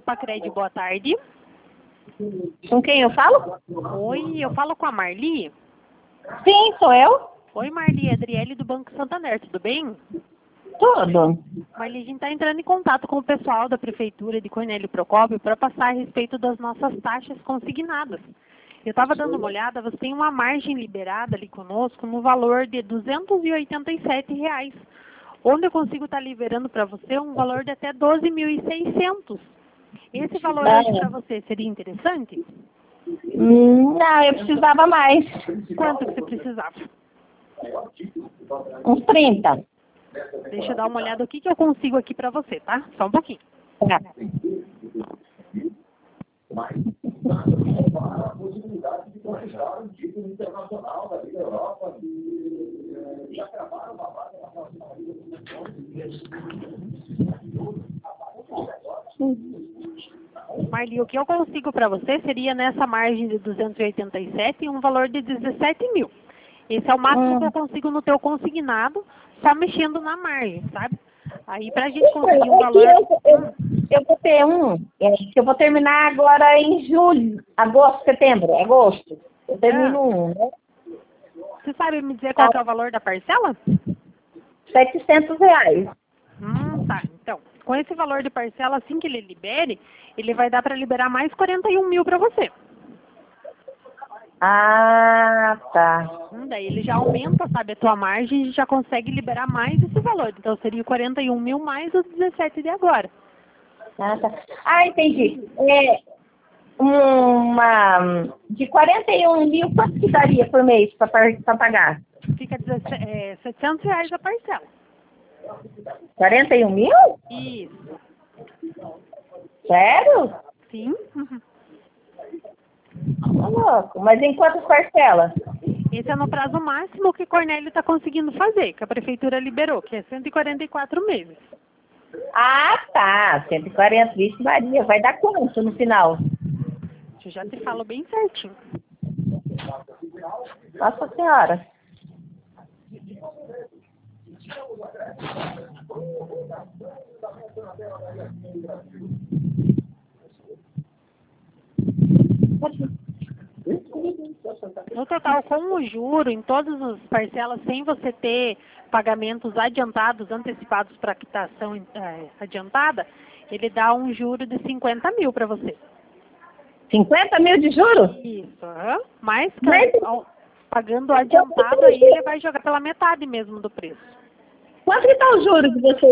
Pacred, boa tarde. Com quem eu falo? Oi, eu falo com a Marli. Sim, sou eu. Oi, Marli, Adriele do Banco Santander, tudo bem? Tudo. Marli, a gente está entrando em contato com o pessoal da Prefeitura de Cornélio Procópio para passar a respeito das nossas taxas consignadas. Eu estava dando uma olhada, você tem uma margem liberada ali conosco no valor de R$ 287, onde eu consigo estar liberando para você um valor de até 12.600. Esse valor hoje para você seria interessante? Não, eu precisava mais. Quanto que você precisava? Uns 30. Deixa eu dar uma olhada o que eu consigo aqui para você, tá? Só um pouquinho. Tá. Marli, o que eu consigo para você seria nessa margem de 287 um valor de 17 mil. Esse é o máximo que eu consigo no teu consignado, só mexendo na margem, sabe? Aí pra gente conseguir um valor... Eu vou ter que eu vou terminar agora em julho, agosto, setembro, agosto. Eu termino né? Você sabe me dizer qual que é o valor da parcela? R$ 700. Tá. Então, com esse valor de parcela, assim que ele libere, ele vai dar para liberar mais 41 mil para você. Ah, tá. Daí ele já aumenta, sabe, a tua margem e já consegue liberar mais esse valor. Então seria 41 mil mais os 17 de agora. Ah, tá. Entendi. De 41 mil, quanto que daria por mês para pagar? Fica R$ 700 a parcela. 41 mil? Isso. Sério? Sim. Tá louco. Mas em quantas parcelas? Esse é no prazo máximo que Cornélio está conseguindo fazer, que a prefeitura liberou, que é 144 meses. Ah, tá. 140, vixe Maria. Vai dar quanto no final? Eu já te falo bem certinho. Nossa Senhora. No total, com o juro, em todas as parcelas, sem você ter pagamentos adiantados, antecipados para quitação adiantada, ele dá um juro de 50 mil para você. 50 mil de juros? Isso, mas pagando adiantado, aí ele vai jogar pela metade mesmo do preço. Quanto que tá o juro de você?